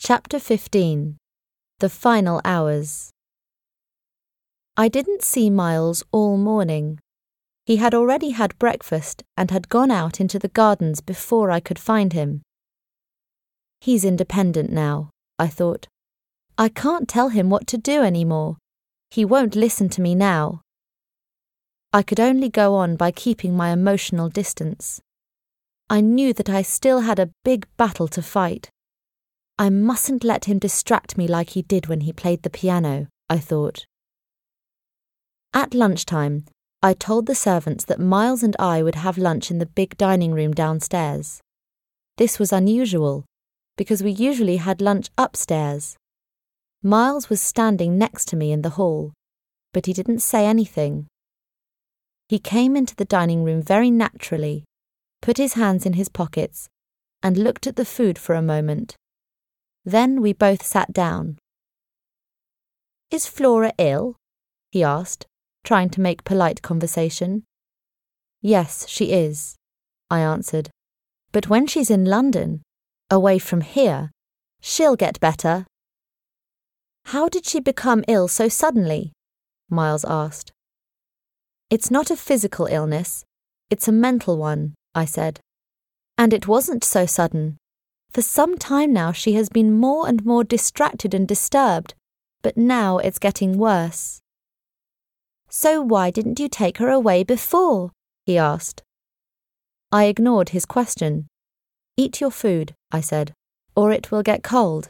Chapter 15. The Final Hours. I didn't see Miles all morning. He had already had breakfast and had gone out into the gardens before I could find him. He's independent now, I thought. I can't tell him what to do anymore. He won't listen to me now. I could only go on by keeping my emotional distance. I knew that I still had a big battle to fight. I mustn't let him distract me like he did when he played the piano, I thought. At lunchtime, I told the servants that Miles and I would have lunch in the big dining room downstairs. This was unusual, because we usually had lunch upstairs. Miles was standing next to me in the hall, but he didn't say anything. He came into the dining room very naturally, put his hands in his pockets, and looked at the food for a moment. Then we both sat down. "Is Flora ill?" he asked, trying to make polite conversation. "Yes, she is," I answered. "But when she's in London, away from here, she'll get better." "How did she become ill so suddenly?" Miles asked. "It's not a physical illness, it's a mental one," I said. "And it wasn't so sudden. For some time now she has been more and more distracted and disturbed, but now it's getting worse." "So why didn't you take her away before?" he asked. I ignored his question. "Eat your food," I said, "or it will get cold."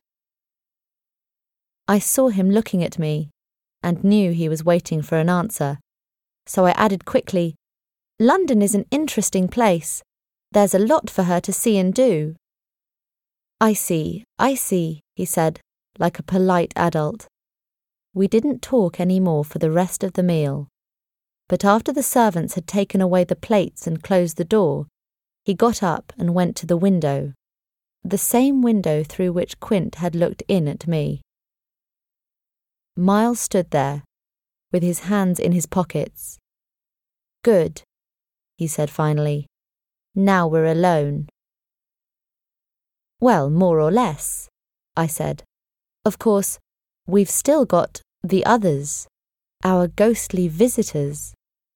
I saw him looking at me and knew he was waiting for an answer, so I added quickly, "London is an interesting place. There's a lot for her to see and do." I see, he said, like a polite adult. We didn't talk any more for the rest of the meal. But after the servants had taken away the plates and closed the door, he got up and went to the window, the same window through which Quint had looked in at me. Miles stood there, with his hands in his pockets. "Good," he said finally. "Now we're alone." "Well, more or less," I said. "Of course, we've still got the others, our ghostly visitors."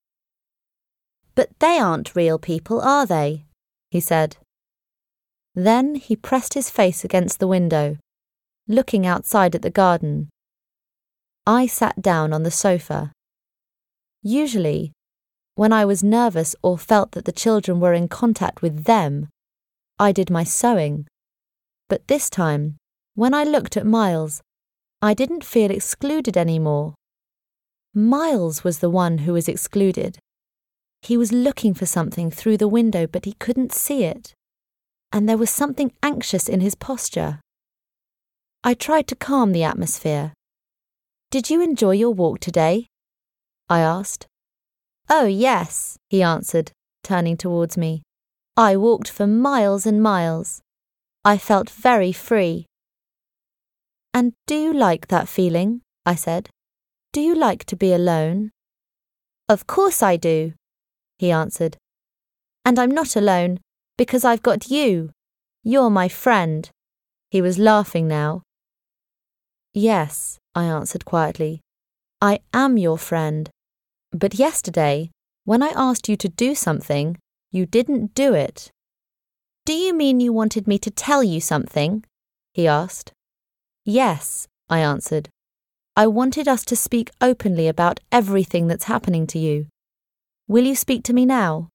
"But they aren't real people, are they?" he said. Then he pressed his face against the window, looking outside at the garden. I sat down on the sofa. Usually, when I was nervous or felt that the children were in contact with them, I did my sewing. But this time, when I looked at Miles, I didn't feel excluded anymore. Miles was the one who was excluded. He was looking for something through the window, but he couldn't see it. And there was something anxious in his posture. I tried to calm the atmosphere. "Did you enjoy your walk today?" I asked. "Oh, yes," he answered, turning towards me. "I walked for miles and miles. I felt very free." "And do you like that feeling?" I said. "Do you like to be alone?" "Of course I do," he answered. "And I'm not alone, because I've got you. You're my friend." He was laughing now. "Yes," I answered quietly. "I am your friend. But yesterday, when I asked you to do something, you didn't do it." "Do you mean you wanted me to tell you something?" he asked. "Yes," I answered. "I wanted us to speak openly about everything that's happening to you. Will you speak to me now?"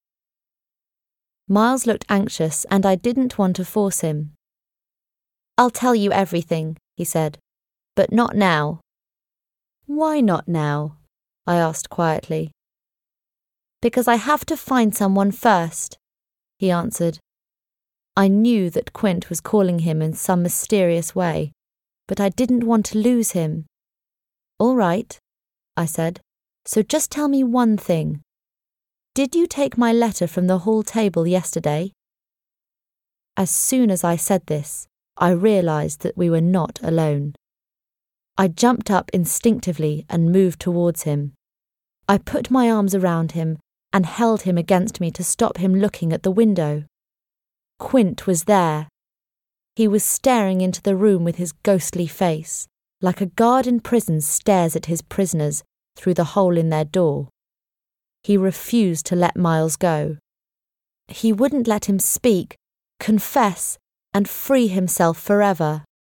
Miles looked anxious, and I didn't want to force him. "I'll tell you everything," he said, "but not now." "Why not now?" I asked quietly. "Because I have to find someone first," he answered. I knew that Quint was calling him in some mysterious way, but I didn't want to lose him. "All right," I said, "so just tell me one thing. Did you take my letter from the hall table yesterday?" As soon as I said this, I realized that we were not alone. I jumped up instinctively and moved towards him. I put my arms around him and held him against me to stop him looking at the window. Quint was there. He was staring into the room with his ghostly face, like a guard in prison stares at his prisoners through the hole in their door. He refused to let Miles go. He wouldn't let him speak, confess, and free himself forever.